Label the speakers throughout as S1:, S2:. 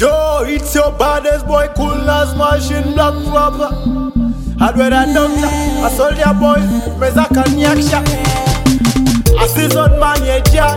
S1: Yo, it's your baddest boy, Coolness Machine, Black Rapper. Hardware and doctor, a soldier boy, Mezaka Nyaksha. A season man, yeah,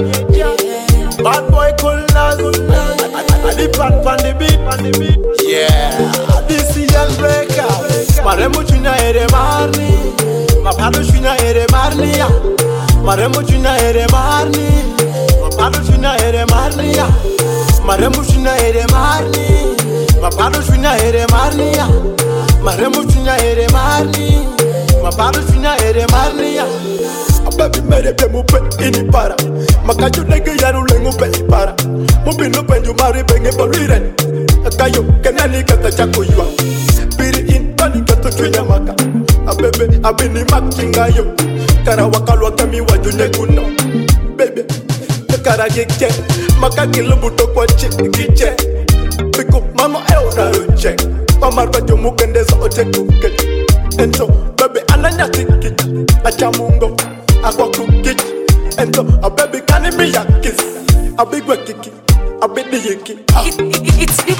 S1: bad boy, Coolness. I dip on the beat, yeah. This is young breaker. Maremo chuna ere marni, mapado chuna ere marnia. Maremo chuna ere marni, mapado chuna ere marnia. Maremo chuna ere marni, mapado chuna ere marnia. Maremo chuna ere marni, mapado chuna ere marnia. Baby mere be mu pe ini para, makajo nege yaru lengu pe para. Mu binu penju mari benge boliren, akayo kenani kata chako yua. Biri in pani kata chuya maka, abebe abini makinga yo. Kara wakalwa kami waju neguno, baby. Kara gike, maka kilubuto kwa chikiche. Piku mama eona ruche, mama bajo mukendeza oche kuke. Ento baby ananya tikit, achamungo. I go cook it, and so a baby can be a kiss. A big wet kiki, a bit the yiki.
S2: It's the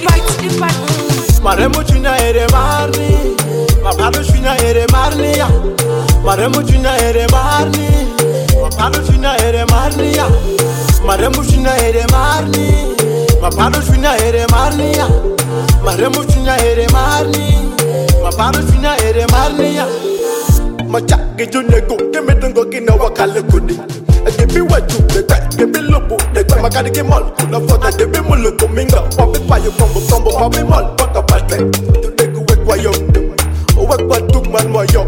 S2: bite.
S1: Maremo chuna ere marni, mapado chuna ere marnia. Maremo chuna ere marni, mapado chuna ere marnia. Maremo chuna ere marni, mapado chuna ere marnia. Maremo chuna ere marni, mapado chuna ere marnia. Macha gijune go kemetungo kina wakale kudi. Give me what you give me lobo. Makadi ke mall kuna fota give me muluko minga. Papi payo combo papi mall paka pate. Today go work wa yo. Work wa tuk man wa yo.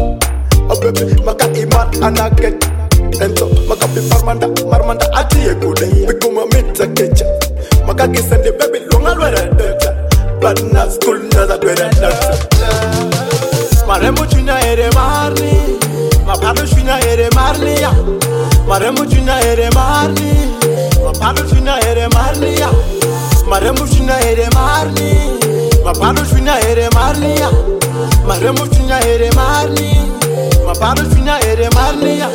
S1: Oh baby maka iman anaket. Ento maka pi marmanda ati ye kude. Bikuma mita kecha. Maka kisende baby longa lwera deta. But na school na da dwera deta. Maremo chuna ere marni, mapado chuna ere marnia. Maremo chuna ere marni, mapado chuna ere marnia. Maremo chuna ere marni, mapado chuna ere marnia. Maremo chuna ere marni, mapado chuna ere marnia.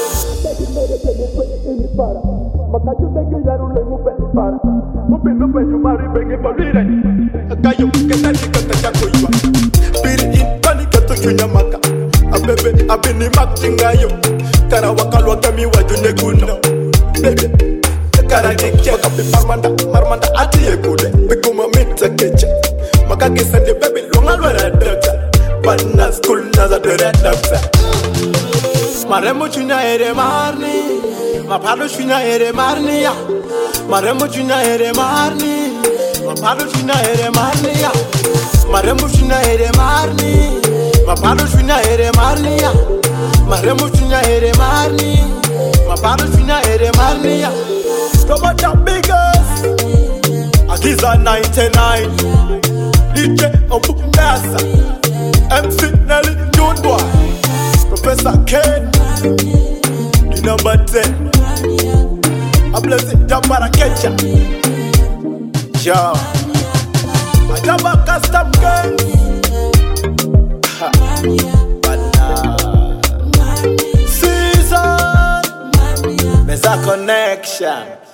S1: Makajo tege yaru lengu pe para. Mupino pe jumari benge bolire. Akayo kena dikata chako yua. Biri in chunya maka, abebe abini makinga yo. Kara wakalwa kami waju neguno, baby. Kara gike makapi marmanda ati ye kude. Bikuma mita kecha, maka kisende baby longa lwera dokta. Bana school naza dwera dokta. Maremo chunya ere marni, mapado chunya ere marnia. Maremo chunya ere marni, mapado chunya ere marnia. Maremo chunya ere marni. Mapado chuna ere marnia, maremo chuna ere marni, mapado chuna ere marnia. Come on, the biggest. Akiza 99, DJ Obukasa, MC Nelly June Boy, Professor Ken, the number 10. I bless it, Jambara Ketcha. Yo, I jump a custom gang. Season, Meza Connection.